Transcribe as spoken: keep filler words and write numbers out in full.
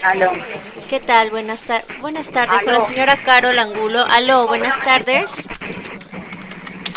Aló, ¿Qué tal? Buenas, tar- buenas tardes, con la aló, señora Carol Angulo. Aló, buenas tardes.